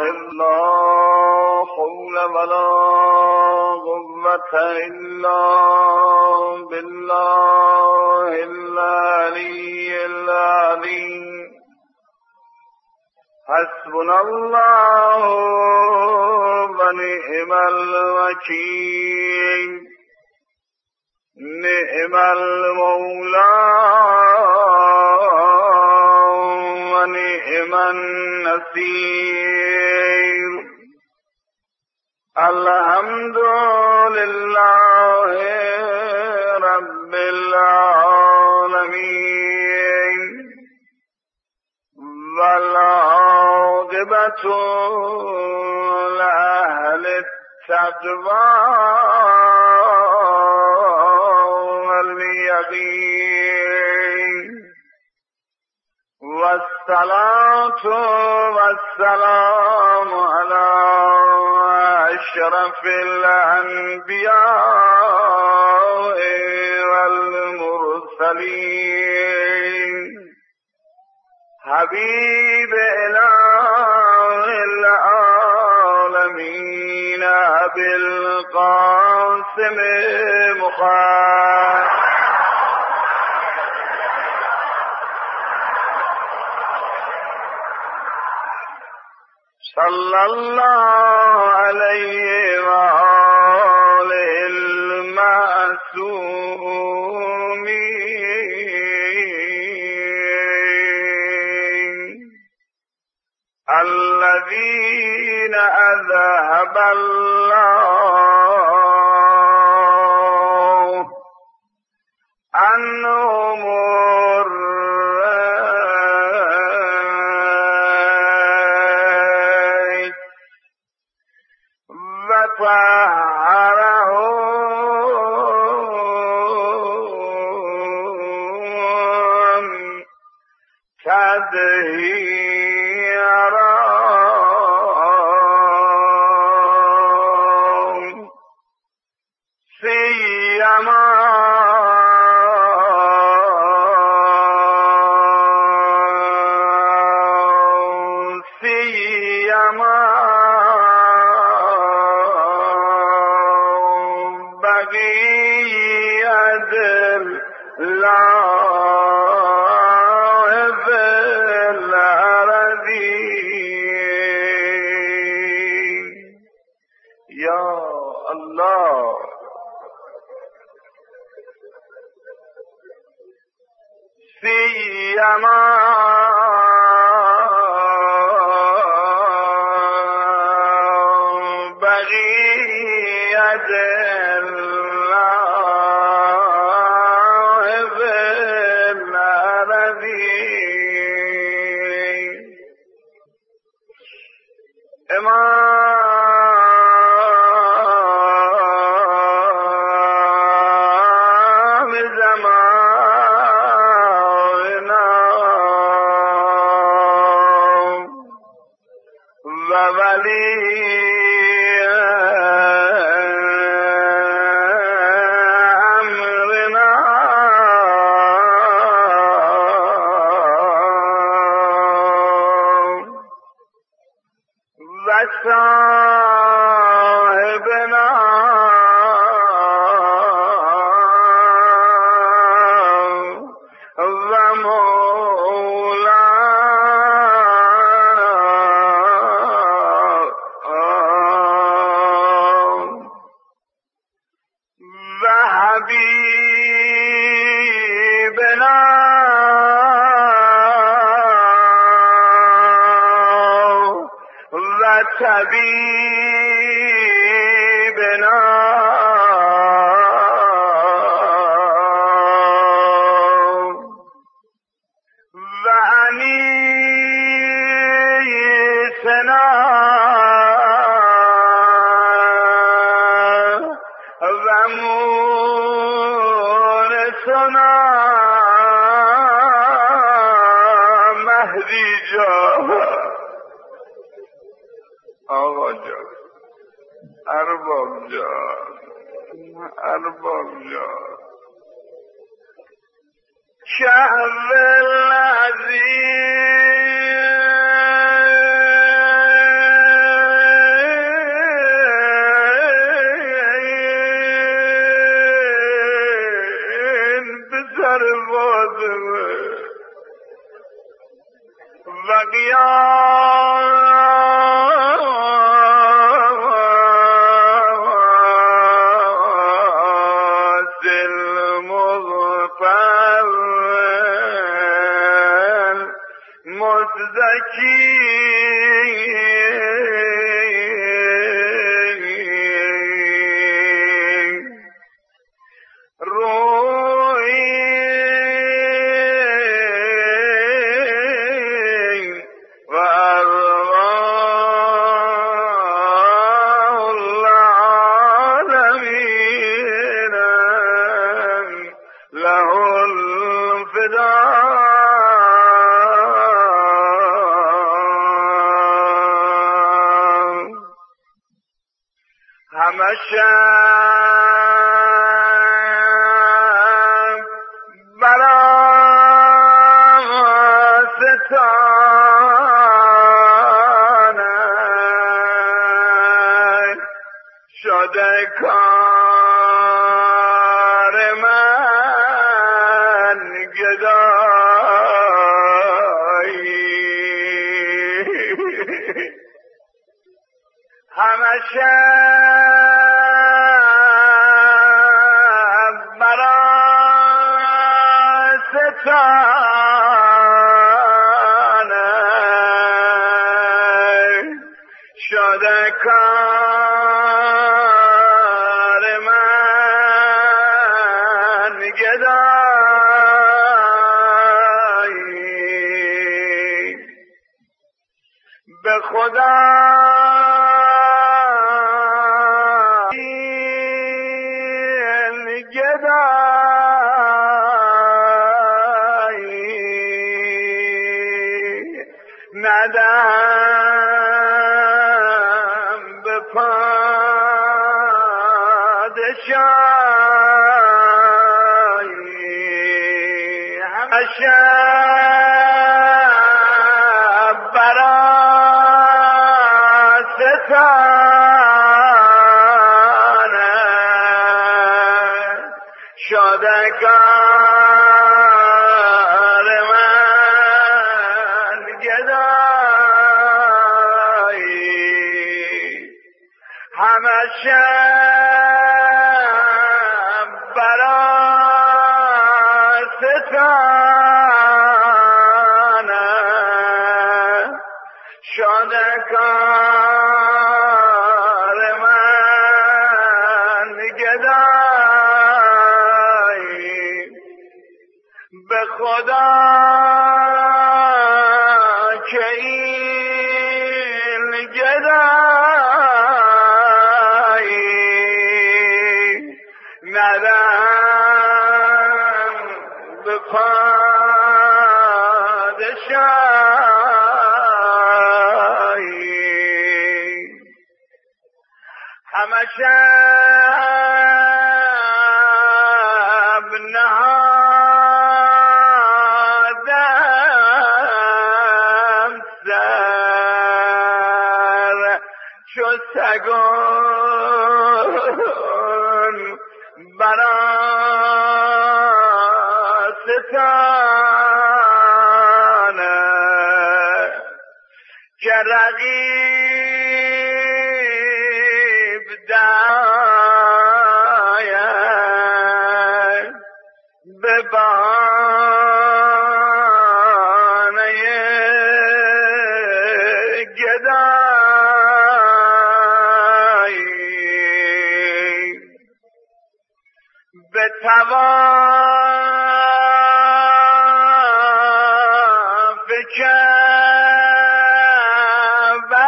لا حول ولا قوة إلا بالله العلي العظيم حسبنا الله ونعم الوكيل نعم المولى ونعم النصير الحمد لله رب العالمين والعاقبة لأهل التقوى واليقين والصلاة والسلام على أشرف الأنبياء والمرسلين حبيب إله العالمين أبي القاسم محمد صلى الله عليه وآله المعصومين الذين أذهب الله عنهم وطهرهم تطهيرا سيما بقية الله في الأرضين يا الله سيما بقية الله في الأرضين إمام زماننا وولي أمرنا وصاحبنا وحبيبنا وطبيبنا وأنيسنا ومونسنا مهدی جان آقا جان ارباب جان شهر العزیز فلکی شب برام ستانه شده کار من گدایی همه شب برای ستانه شده کار من گدایی به خدا ندم به پادشاهی همه شب برای ستانه شادکار من گدایی همه شب برای ستانه شادکار من گدایی به خدا که این گدایی ندم به پادشاهی همه شب نهادم سر چو سگان برای ستانه که رقیب داید به بهانه گدایی به طواف کعبه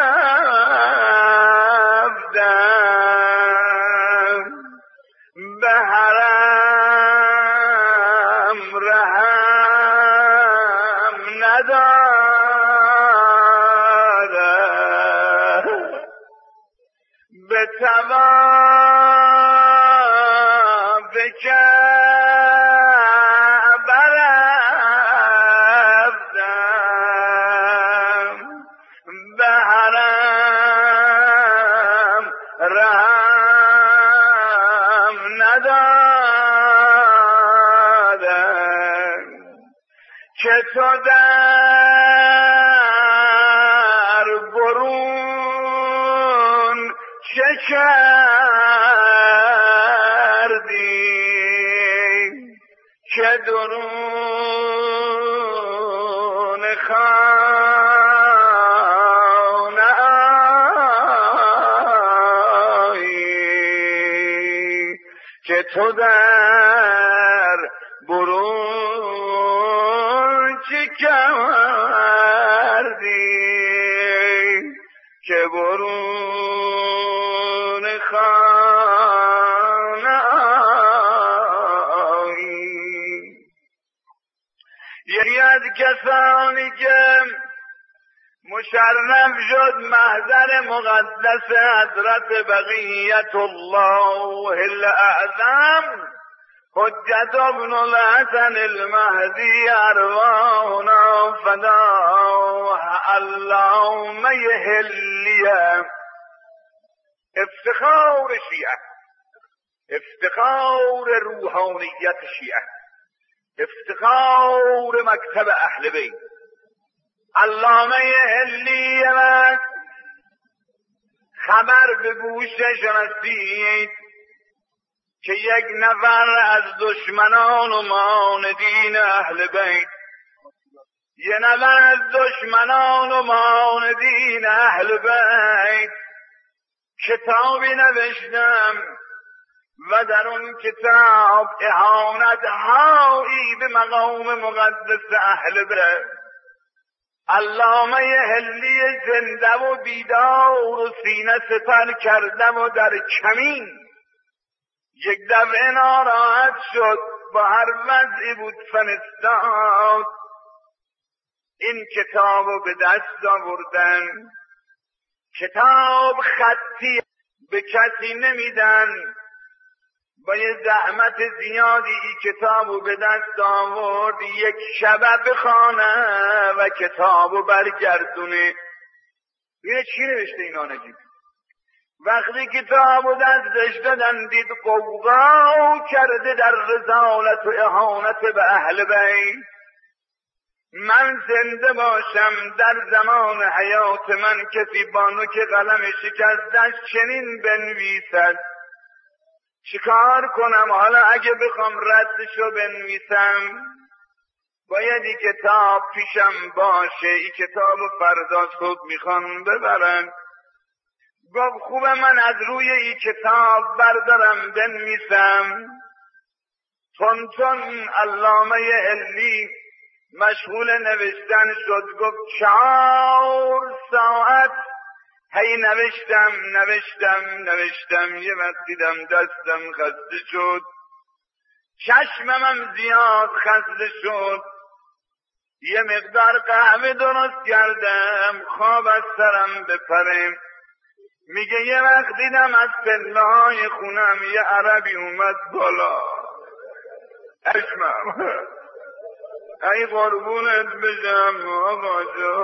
رفتم به حرم رحم ندادم به طواف کعبه رفتم به حرم رحم ندادم که تو در برون چه کردی که درون خان تو در برون چی کردی که برون خانه آیی. یکی از کسانی که مشرف شد محضر مقدس حضرت بقیت الله الاعظم حجت ابن الحسن المهدی ارواحنا فداه اللهم یحلیه. افتخار شیعه، افتخار روحانیت شیعه، افتخار مکتب اهل بیت. علامه یحلیه وقت خبر به گوشش رسید که یک نفر از دشمنان و معاندین اهل بیت، یک نفر از دشمنان و معاندین اهل بیت کتابی نوشتم و در اون کتاب اهانت هایی به مقام مقدس اهل بیت. علامه یحلیه زنده و بیدار و سینه سپر کرده و در کمین یک دفعه ناراحت شد، با هر وضعی بود فرستاد این کتاب رو به دست آوردن. کتاب خطی به کسی نمیدن، با یه زحمت زیادی این کتاب رو به دست آورد، یک شبه بخونه و کتاب رو برگردونه. بینه چی نوشته اینا نجیب؟ وقتی کتاب و دستش دادن دید قوقا کرده در رسالت و اهانت به اهل بیت. من زنده باشم در زمان حیات من کسی بانو که قلم شکستش چنین بنویسد چیکار کنم؟ حالا اگه بخوام ردشو بنویسم باید این کتاب پیشم باشه، این کتاب فردا صبح میخوام ببرن. گفت خوبه من از روی این کتاب بردارم بنویسم. تون علامه یحلی مشغول نوشتن شد. گفت 4 ساعت هی نوشتم یه وقت دیدم دستم خسته شد، چشمم زیاد خسته شد، یه مقدار قهوه درست کردم خواب از سرم بپره. میگه یه وقت دیدم از پله های خونم یه عربی اومد بالا، اشمم ای قربونت بشم آقا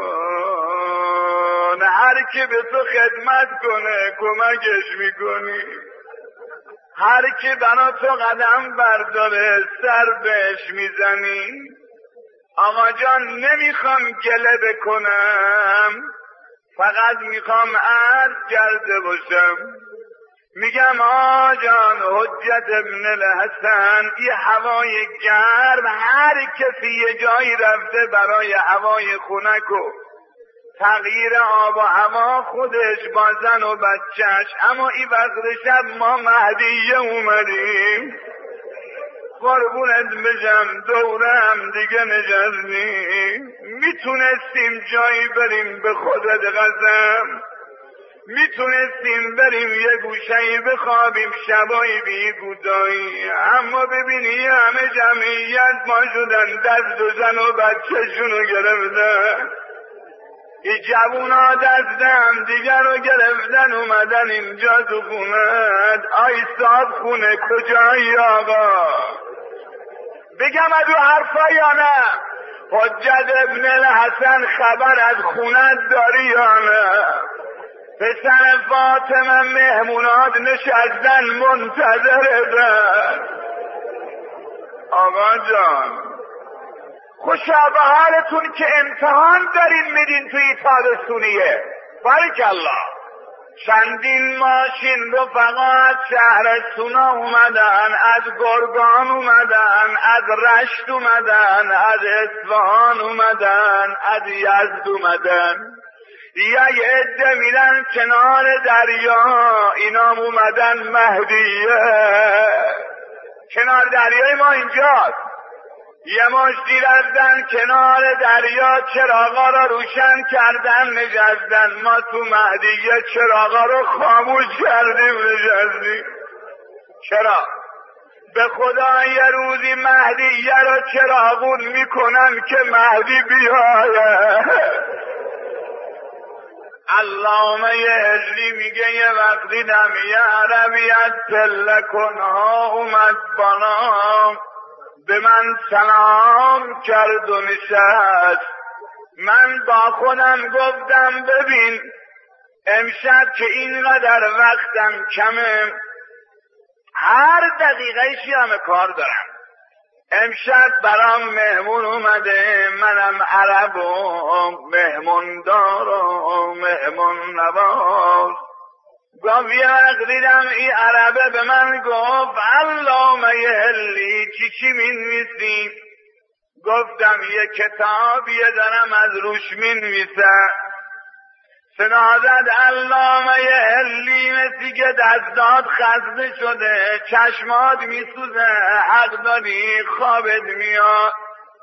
جان، هر کی به تو خدمت کنه کمکش میکنی، هر کی بنا تو قدم برداره سر بهش میزنی. آقا جان نمیخوام گله بکنم، فقط میخوام عرض کرده باشم. میگم آقا جان حجت ابن الحسن یه هوای گرم، هر کسی یه جایی رفته برای هوای خنک و تغییر آب و هوا خودش با زن و بچهش، اما این وقت شب ما مهدیه اومدیم قربونت بشم دورم دیگه نشستیم، میتونستیم جایی بریم به خودت قسم، میتونستیم بریم یه گوشهی بخوابیم شبایی بی گودایی، اما ببینی همه جمعیت ما شدن دست و زن و بچهشونو گرفتن. این جوونا دست هم دیگر رو گرفتن اومدن اینجا تو خونت. آی صاحب خونه کجایی آقا؟ بگم ادو حرفا یا نه؟ حجت ابن الحسن خبر از خونت داری یا نه؟ پسر فاطمه مهمونات نشستن منتظرتن. آقا جان خوشا به حالتون که امتحان دارین میدین توی تابستونیه. بارکالله. چندین ماشین رفقا از شهرستونا اومدن، از گرگان اومدن، از رشت اومدن، از اصفهان اومدن، از یزد اومدن. یه عده میرن کنار دریا، اینام اومدن مهدیه. کنار دریای ما اینجاست. یه مشتی رفتن کنار دریا، چراغا را روشن کردن نشستن. ما تو مهدیه چراغا رو خاموش کردیم نشستیم. چرا؟ به خدا یه روزی مهدیه رو چراغون میکنن که مهدی بیایه. علامه هجلی میگه یه وقتی دم یه عربیت پلکنها اومد بالا، به من سلام کرد و نشست. من با خودم گفتم ببین امشب که اینقدر وقتم کمه، هر دقیقه شیام کار دارم. امشب برام مهمون اومده، منم عرب و مهمون دار و مهمون نواز. گفت یه وقت دیدم این عربه به من گفت علامه هلی چی مینویسی؟ گفتم یه کتابیه دارم از روش مینویسم. صدا زد علامه هلی مثل که دستات خسته شده، چشمات میسوزه، حق داری خوابت میاد،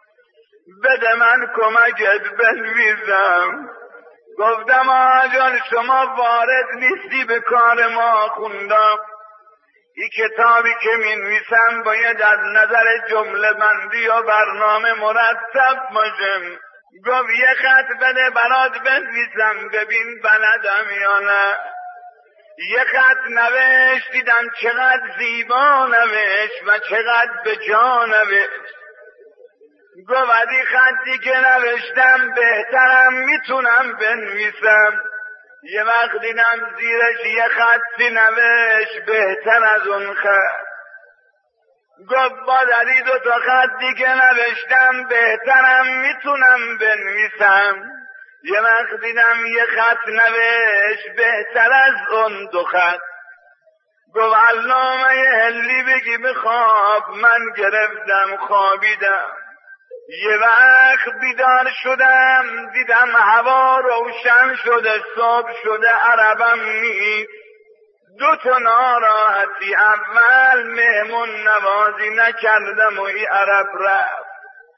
بده من کمکت بنویسم. گفتم آقا جان شما وارد نیستی به کار ما. خوندم این کتابی که مینویسم باید از نظر جمله بندی و برنامه مرتب باشم. گفت یه خط بده برات بنویسم ببین بلدم یا نه. یه خط نوشت، دیدم چقدر زیبا نوشت و چقدر به جا نوشت. گفت از این خطی که نوشتم بهترم میتونم بنویسم. یه وقت دیدم زیرش یه خطی نوشت بهتر از اون خط. گفت با دری 2 تا خطی که نوشتم بهترم میتونم بنویسم. یه وقت دیدم یه خط نوشت بهتر از اون 2 خط. گفت علامه هلی بگی بخواب. من گرفتم خوابیدم. یه وقت بیدار شدم دیدم هوا روشن شده، صبح شده، عربم نیست. 2 تا ناراحتی، اول مهمون نوازی نکردم و این عرب رفت.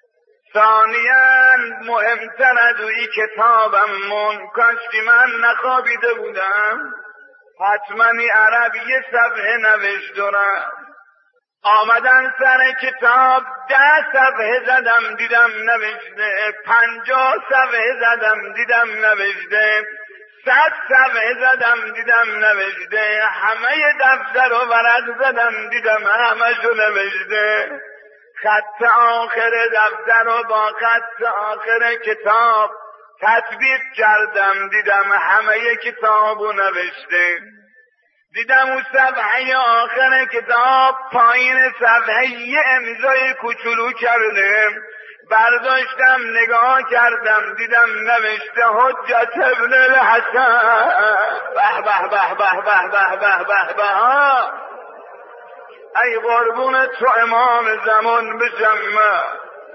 ثانیاً مهمتر از این کتابم من، کاشکی من نخوابیده بودم حتما این عرب یه صفحه نوشت دارم. آمدن سر کتاب 10 صفحه زدم دیدم نوشته، 50 صفحه زدم دیدم نوشته، 100 صفحه زدم دیدم نوشته، همه دفتر و ورق زدم دیدم همشو نوشته. خط آخر دفتر و با خط آخر کتاب تطبیق کردم دیدم همه کتابو نوشته. دیدم اون صفحه آخر کتاب پایین صفحه یه امضای کوچولو کرده. برداشتم نگاه کردم دیدم نوشته حجت ابن الحسن. به به به به به به به به به. ای قربون تو امام زمان بشم من.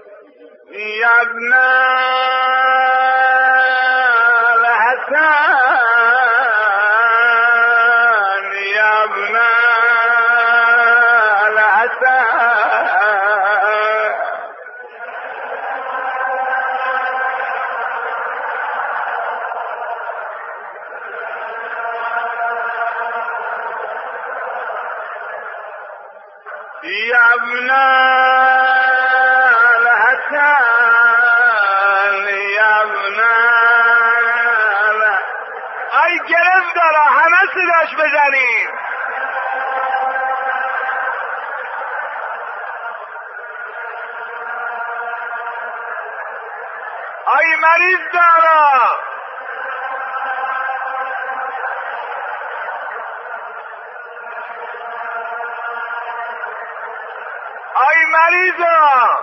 یا ابن الحسن، یا ابن الحسن. یا ابن الحسن، یا ابن ای گرفت دارا همه صداش بزنیم. ای مریض دارا، ای مریضا،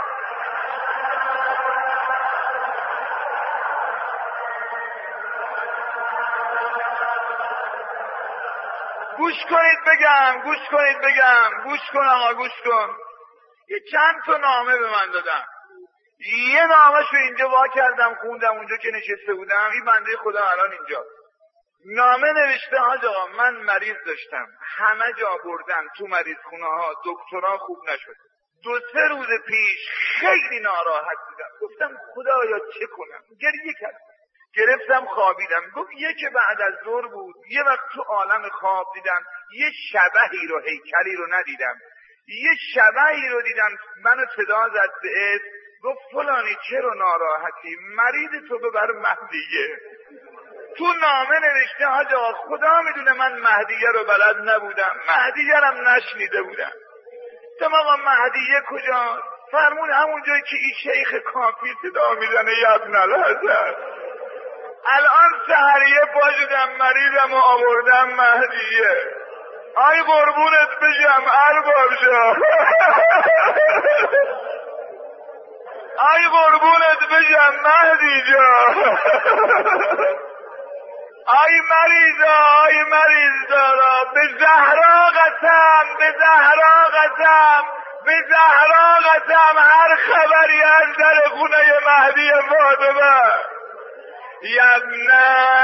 گوش کنید بگم، گوش کنید بگم، گوش کن آقا گوش کن. یه چند تا نامه به من دادم. یه نامه شو اینجا وا کردم خوندم اونجا که نشسته بودم. این بنده خدا الان اینجا نامه نوشته حاج آقا من مریض داشتم، همه جا بردم تو مریض خونه ها، دکترها خوب نشد. 2-3 روز پیش خیلی ناراحت بودم، گفتم خدایا چه کنم، گریه کردم، گرفتم خوابیدم. گفت که بعد از ظهر بود، یه وقت تو عالم خواب دیدم یه شبحی رو، هیکلی رو ندیدم، یه شبحی رو دیدم، منو صدا زد به اسم، گفت فلانی چرا ناراحتی، مریض تو ببر مهدیه. تو نامه نوشته حاج آقا خدا میدونه من مهدیه رو بلد نبودم، مهدیه رو نشنیده بودم. گفتم آقا مهدیه کجاست؟ فرمون همون جایی که این شیخ کافی صدا میزنه یا ابن الحسن. الان سحریه پا شدم مریضم و آوردم مهدیه. آی قربونت بشم ارباب شا آی قربونت بشم مهدی جا. آی مریض دارا، به زهرا قسم، به زهرا قسم، به زهرا قسم، هر خبری از در خونه مهدی فاطمه. یبن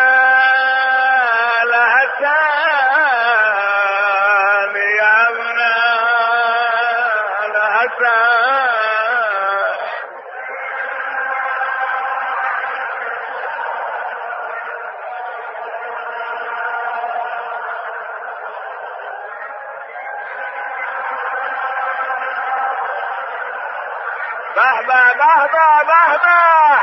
الحسن، یبن الحسن. به به به به به به.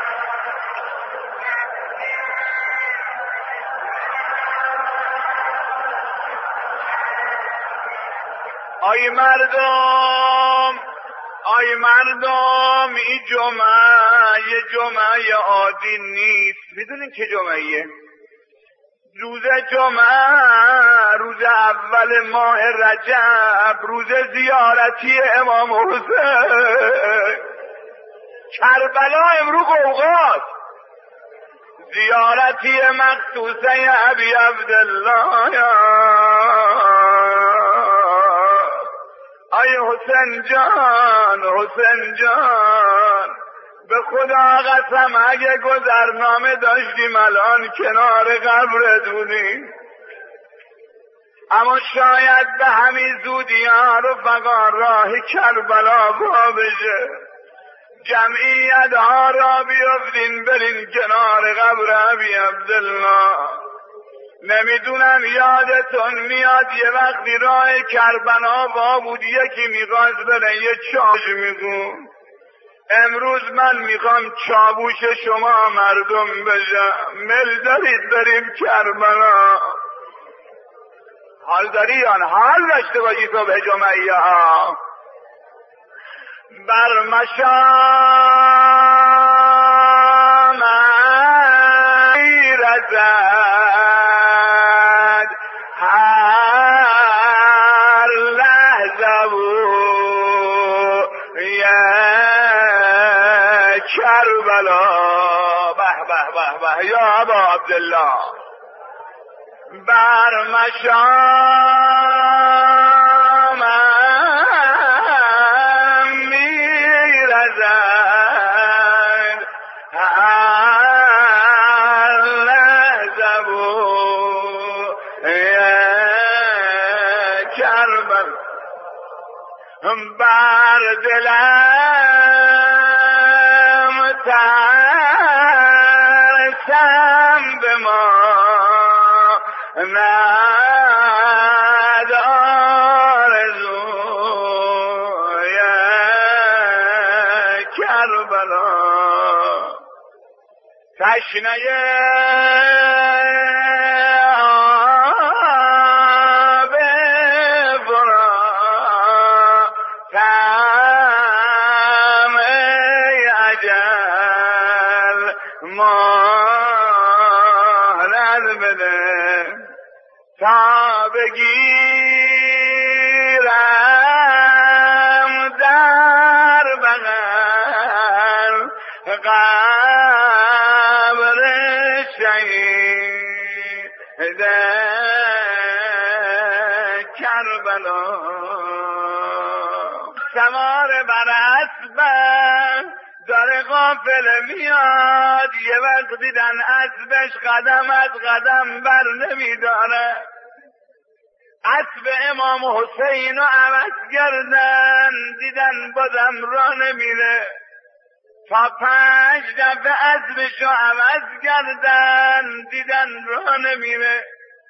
آی مردم این جمعه یه جمعه عادی نیست. میدونین که جمعه؟ روز جمعه روز اول ماه رجب، روز زیارتی امام حسین. کربلا امرو قوقاست، زیارتی مخصوصه ابی عبدالله. آی حسین جان، حسین جان، به خدا قسم اگه گذرنامه داشتیم الان کنار قبرت بودیم، اما شاید به همین زودی ها رو فقط راه کربلا با بشه، جمعیت ها را بیافتین برین کنار قبر ابی عبدالله. نمیدونم یادتون میاد یه وقتی راه کربلا با بود، یکی میخواست بره یه چاش میگون. امروز من میخوام چابوش شما مردم بشم. مل دارید بریم کربلا؟ حال داری یا نه؟ حال داشته باشی صبح جمعه ها. بر مشام رزد هر لحظه و کربلا. به به به به یا ابا عبدالله. بر مشام میرزد هر لحظه و کربلا. بر دلم ترسم به ما ند آرزوی کربلا. تشنه آب فرات طعم اجل مهلت بده تا بگیرم در بغل قبر شهید کربلا. سوار بر اسب داره قافله میاد، یه وقت دیدن اسبش قدم از قدم بر نمیداره، اسب امام حسین رو عوض کردن، دیدن بازم را نمیره، تا 5 دفعه اسبش رو عوض کردن، دیدن را نمیره.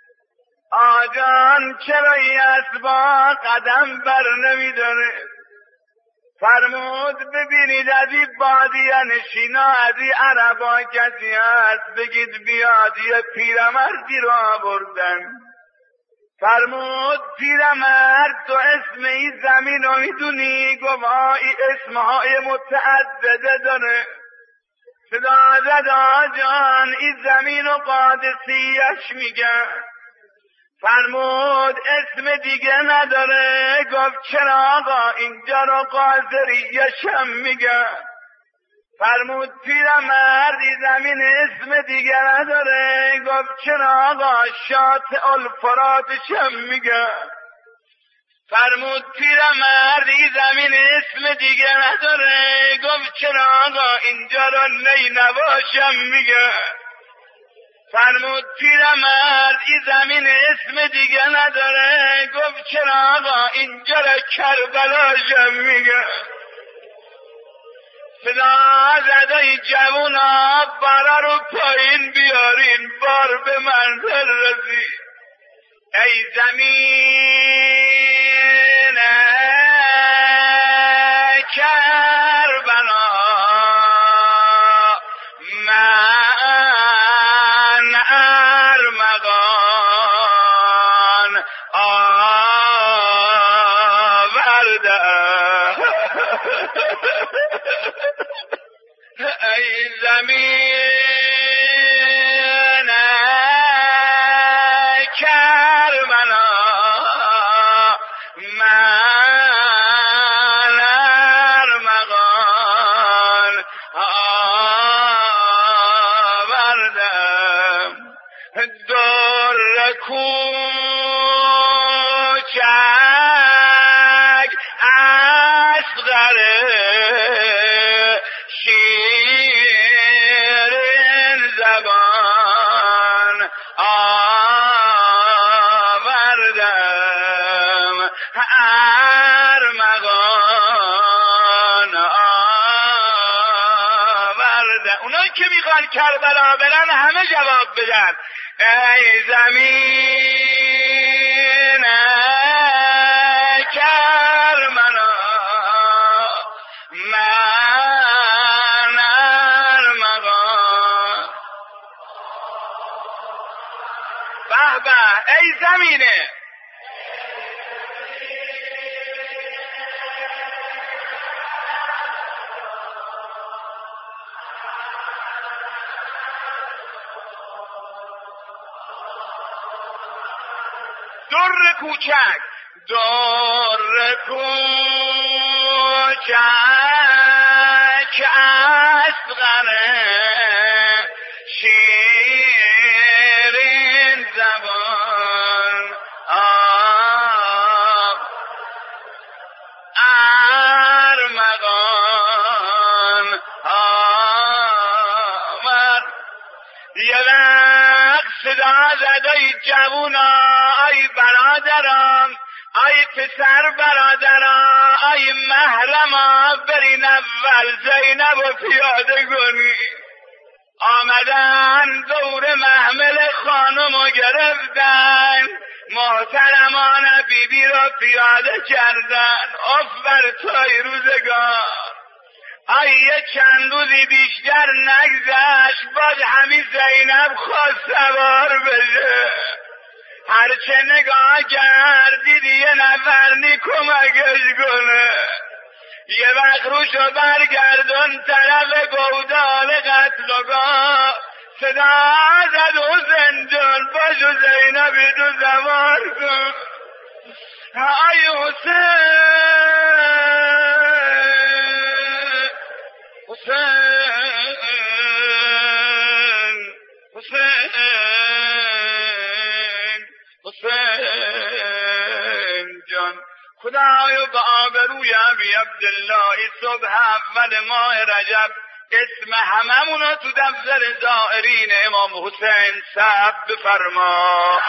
آجان چرا این اسبا قدم بر نمیداره؟ فرمود ببینید از این بادیه نشینا، از این عربا کسی هست بگید بیاد، یه پیرمردی رو آوردن. فرمود پیرمرد تو اسم این زمین رو میدونی؟ گفت این اسمهای متعدده داره. صدا زد آجان این زمین رو قادسیش میگن. فرمود اسم دیگه نداره؟ گفت چرا آقا اینجا رو قاضریش هم میگن. فرمود پیرمرد این زمین اسم دیگه نداره؟ گفت چرا آقا شاطئ الفراتش هم میگن. فرمود پیرمرد این زمین اسم دیگه نداره؟ گفت چرا آقا اینجا رو نینواش هم میگن. فرمود پیرمرد این زمین اسم دیگه نداره؟ گفت چرا آقا اینجا رو کربلاشم میگه. صدا زد ای جوونا بارا رو پایین بیارین، بار به منزل رسید. ای زمین کربلا من ارمغان آوردم. ای زمین کربلا من ارمغان آوردم. در کوچک اصغر شیرین زبان آوردم. ارمغان آوردم. اونایی که میخوان کربلا برن همه جواب بدن. ای زمین کربلا من ارمغان. به به ای زمینه در کوچک، در کوچک اصغر شیرین زبان ارمغان آمد. یه وقت صدا زد ای جوونا، ای برادران، ای پسر برادران، ای محرما، برین اول زینب و پیاده کنی. آمدن دور محمل خانم و گرفتن، محترمان بیبی را پیاده کردن. اف بر تای روزگار، یه چند روزی بیشتر نگذشت باز همین زینب خواست سوار بشه. هرچه نگاه کرد دید یه نفر نی کمکش کنه. یه وقت روشو برگردون طرف گودال قتلگاه، صدا زد حسین جان باشو زینبی تو زوار کن. ای حسین، حسین، حسین، حسین جان، خدایا به آبروی ابی عبدالله صبح اول ماه رجب اسم هممونو تو دفتر زائرین امام حسین ثبت بفرما.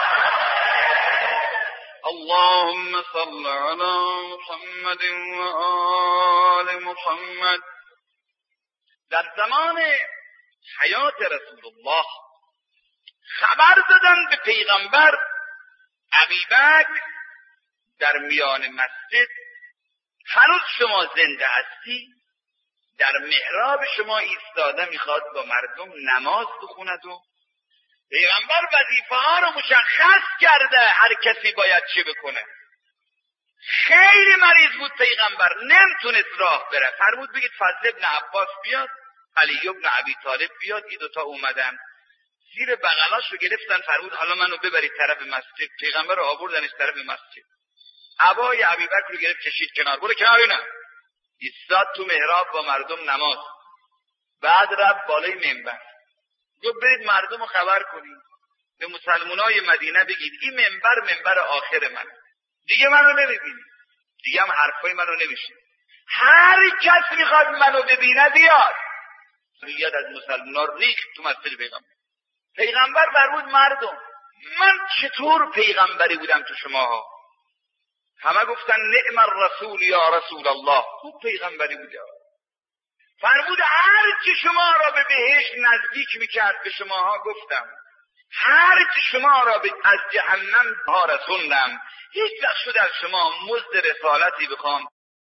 اللهم صل علی محمد و آل محمد. در زمان حیات رسول الله خبر دادن به پیغمبر ابوبکر در میان مسجد هنوز شما زنده هستی، در محراب شما ایستاده میخواد با مردم نماز بخوند و پیغمبر وظیفه ها رو مشخص کرده هر کسی باید چه بکنه. خیلی مریض بود پیغمبر، نمیتونست راه بره، فرمود بگید فضل ابن عباس بیاد، علی ابن ابی طالب بیاد. این دوتا اومدن زیر بغلاشو گرفتن، فرمود حالا منو ببرید طرف مسجد. پیغمبر رو آوردنش طرف مسجد، عبای ابوبکر رو گرفت کشید کنار، برو کنار اینا. ایستاد تو محراب با مردم نماز. بعد رفت بالای منبر، گفت برید مردم رو خبر کنید، به مسلمانای مدینه بگید این منبر آخر من، دیگه منو نمیبینید، دیگه هم حرفای منو نمیشید، هر کس میخواد منو ببینه بیاد. یاد از مسلمانان ریخت تو مسجد پیغمبر فرمود مردم من چطور پیغمبری بودم تو شماها؟ همه گفتن نعم الرسول یا رسول الله، خوب پیغمبری بوده. فرمود هر چی شما را به بهشت نزدیک میکرد به شماها گفتم، هر چی شما را از جهنم ها رسوندم. هیچ وقت شد از شما مزد رسالتی بخوام.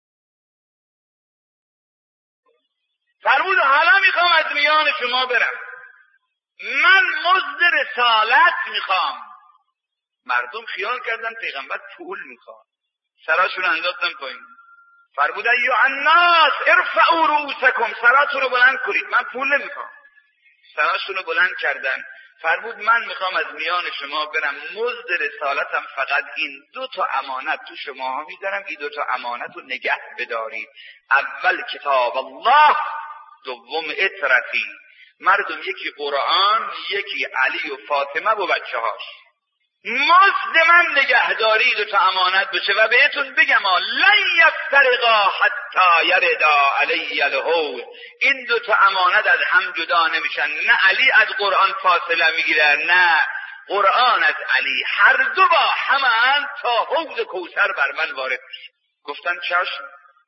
فرمود حالا میخوام از میان شما برم، من مزد رسالت میخوام. مردم خیال کردن پیغمبر پول میخواد، سراشون انداختن پایین. فرمود ایها الناس ارفعوا رؤوسکم، سراتون رو بلند کنید، من پول نمیخوام. سراشون رو بلند کردن. فرمود من میخوام از میان شما برم، مزد رسالتم فقط این 2 امانت تو شماها میذارم، این 2 امانت رو نگه بدارید. اول کتاب الله، دوم اطرتی. مردم یکی قرآن، یکی علی و فاطمه و بچه هاش. مزد من نگهداری 2 امانت بشه. و بهتون بگم لن یفترقا حتی یردا علی الحوض، این 2 امانت از هم جدا نمیشن. نه علی از قرآن فاصله میگیره، نه قرآن از علی، هر دو با همه تا حوض کوثر بر من وارد میشه. گفتن چشم.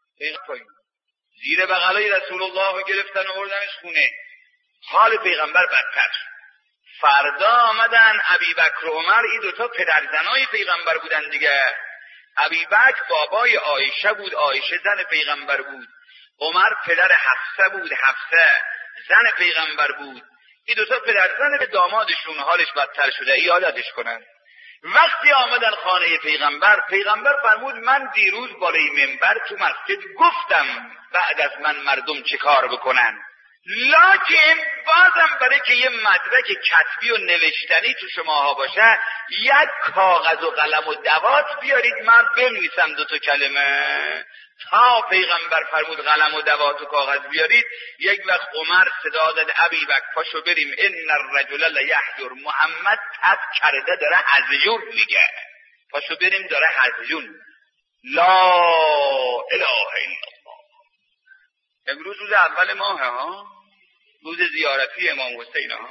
زیر بغلای رسول الله گرفتن و آوردنش خونه. حال پیغمبر بدتر. فردا آمدن ابوبکر و عمر، این 2 پدرزنای پیغمبر بودن دیگه. ابوبکر بابای عایشه بود، عایشه زن پیغمبر بود. عمر پدر حفصه بود، حفصه زن پیغمبر بود. این 2 پدرزن به دامادشون حالش بدتر شده، ایادتش کنن. وقتی آمدن خانه پیغمبر فرمود من دیروز بالای منبر تو مسجد گفتم بعد از من مردم چه کار بکنن، لکن بازم برای که یه مدرک کتبی و نوشتنی تو شماها باشه، یک کاغذ و قلم و دوات بیارید من بنویسم 2 کلمه. تا پیغمبر فرمود قلم و دوات و کاغذ بیارید. یک وقت عمر صدا داد ابوبکر پاشو بریم، ان الرجل لیحجر، محمد تب کرده داره هزیون میگه، پاشو بریم داره هزیون. لا اله الا الله. امروز روز اول ماه ها، روز زیارتی امام حسین ها.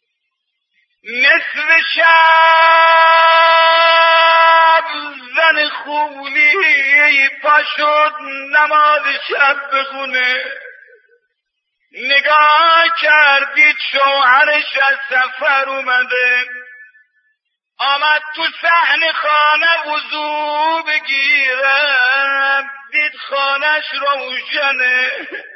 نصف شب زن خولی پاشد نماز شب بخونه، نگاه کردید شوهرش از سفر اومده، آمد تو صحن خانه وضو بگیره، دید خانهش روشنه.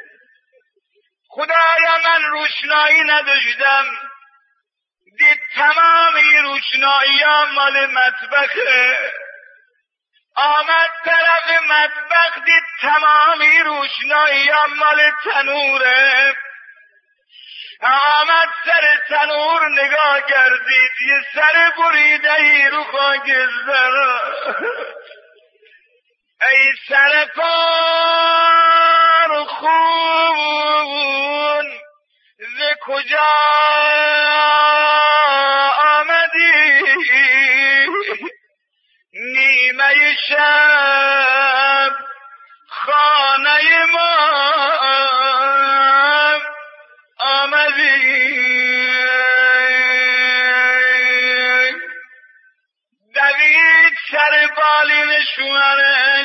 خدایا من روشنایی نداشتم، دید تمامی روشنایی ها مال مطبخه. آمد طرف مطبخ دید تمامی روشنایی ها مال تنوره. آمد سر تنور نگاه کردید، یه سر بریده ای رو خاکستر. ای سر پار خون ز کجا آمدی، نیمه شب خانه ما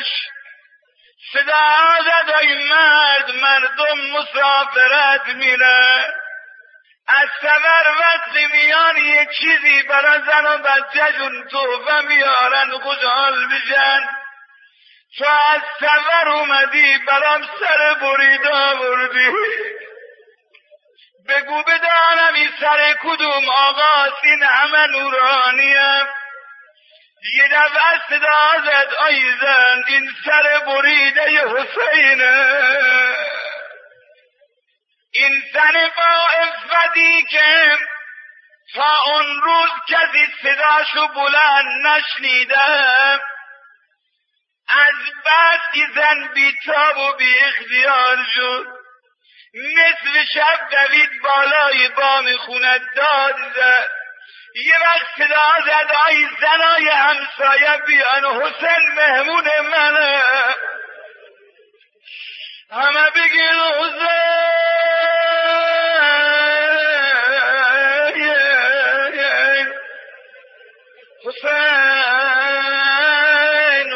صدا زد ای مرد، مردم مسافرت میره، از سفر وقتی میان یه چیزی برای زن و بچه‌شون تحفه میارن خوشحال میشن. تو از سفر اومدی برام سر بریده آوردی، بگو بدانم این سر کدوم آقاست، این همه نورانیه. یه دفعه صدا زد ای زن، این سر بریده حسینه. این زن با عفتی که تا اون روز کسی صداشو بلند نشنیده، از بس که زن بیتاب و بی اختیار شد، نصف شب دوید بالای بام خونه داد زد. یه وقت صدا زد ای زنای همسایه بیان، حسین مهمون منه. همه بگیر حسین حسین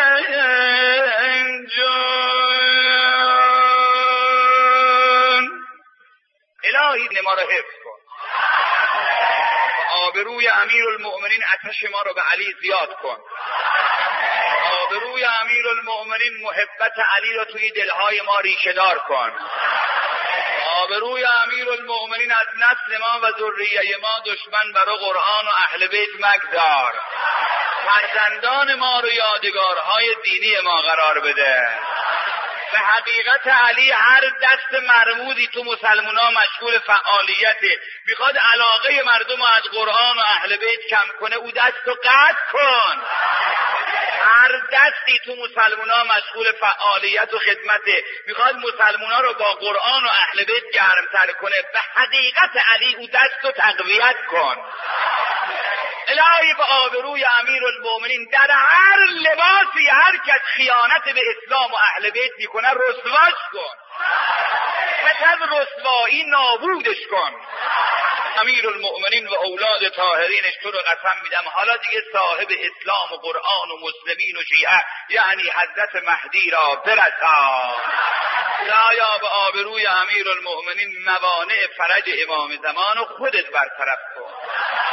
حسین جان. الهی ما رو حفظ کن، آبروی امیرالمؤمنین آتش ما رو به علی زیاد کن، آبروی امیرالمؤمنین محبت علی رو توی دلهای ما ریشه‌دار کن، آبروی امیرالمؤمنین از نسل ما و ذریه ما دشمن برای قرآن و اهل بیت مگذار، فرزندان ما رو یادگارهای دینی ما قرار بده. به حقیقت علی هر دست مرموزی تو مسلمونا مشغول فعالیته، میخواد علاقه مردم رو از قرآن و اهل بیت کم کنه، او دست رو قطع کن. هر دستی تو مسلمونا مشغول فعالیت و خدمته، میخواد مسلمونا رو با قرآن و اهل بیت گرمتر کنه. به حقیقت علی او دست رو تقویت کن. الهی به آبروی امیرالمؤمنین در هر لباسی هر کس خیانت به اسلام و اهل بیت میکنه رسواش کن، پس از رسوایی نابودش کن. امیرالمؤمنین و اولاد طاهرینش تو رو قسم میدم حالا دیگه صاحب اسلام و قرآن و مسلمین و شیعه یعنی حضرت مهدی را برسان. خدایا به آبروی امیرالمؤمنین موانع فرج امام زمان و خودت برطرف کن.